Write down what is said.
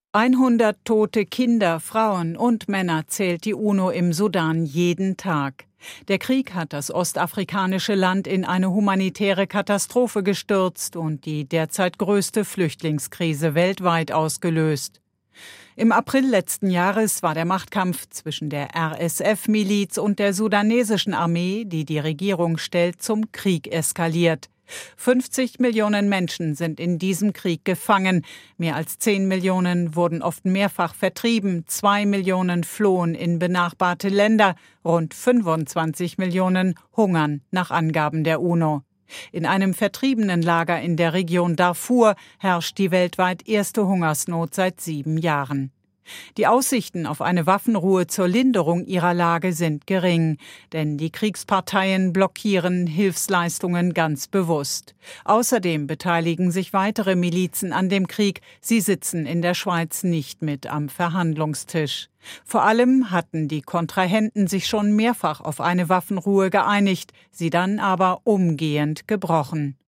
100 tote Kinder, Frauen und Männer zählt die UNO im Sudan jeden Tag. Der Krieg hat das ostafrikanische Land in eine humanitäre Katastrophe gestürzt und die derzeit größte Flüchtlingskrise weltweit ausgelöst. Im April letzten Jahres war der Machtkampf zwischen der RSF-Miliz und der sudanesischen Armee, die die Regierung stellt, zum Krieg eskaliert. 50 Millionen Menschen sind in diesem Krieg gefangen. Mehr als 10 Millionen wurden oft mehrfach vertrieben. 2 Millionen flohen in benachbarte Länder. Rund 25 Millionen hungern nach Angaben der UNO. In einem Vertriebenenlager in der Region Darfur herrscht die weltweit erste Hungersnot seit 7 Jahren. Die Aussichten auf eine Waffenruhe zur Linderung ihrer Lage sind gering, denn die Kriegsparteien blockieren Hilfsleistungen ganz bewusst. Außerdem beteiligen sich weitere Milizen an dem Krieg. Sie sitzen in der Schweiz nicht mit am Verhandlungstisch. Vor allem hatten die Kontrahenten sich schon mehrfach auf eine Waffenruhe geeinigt, sie dann aber umgehend gebrochen.